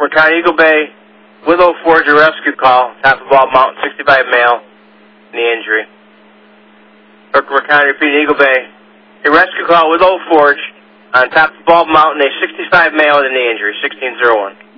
County, Eagle Bay, with Old Forge, a rescue call, top of Bald Mountain, 65 male, knee injury. Cook County, repeat, Eagle Bay, a rescue call with Old Forge on top of Bald Mountain, a 65 male with a knee injury, 1601.